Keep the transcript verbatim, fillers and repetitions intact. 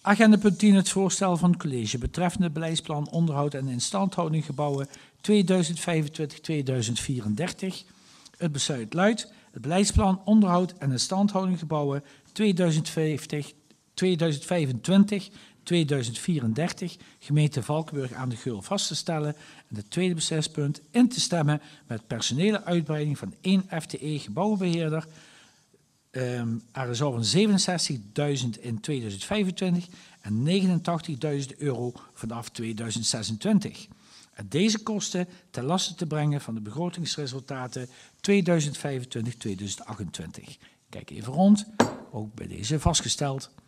Agenda punt tien, het voorstel van het college betreffende beleidsplan onderhoud en instandhouding gebouwen tweeduizend vijfentwintig tot tweeduizend vierendertig. Het besluit luidt: het beleidsplan onderhoud en instandhouding gebouwen tweeduizend vijftig, tweeduizend vijfentwintig tot tweeduizend vierendertig gemeente Valkenburg aan de Geul vast te stellen. En het tweede beslispunt in te stemmen met personele uitbreiding van één F T E gebouwenbeheerder. Um, er zou van zevenenzestigduizend in tweeduizend vijfentwintig en negenentachtigduizend euro vanaf tweeduizend zesentwintig. En deze kosten ten laste te brengen van de begrotingsresultaten tweeduizend vijfentwintig tot tweeduizend achtentwintig. Kijk even rond, ook bij deze vastgesteld.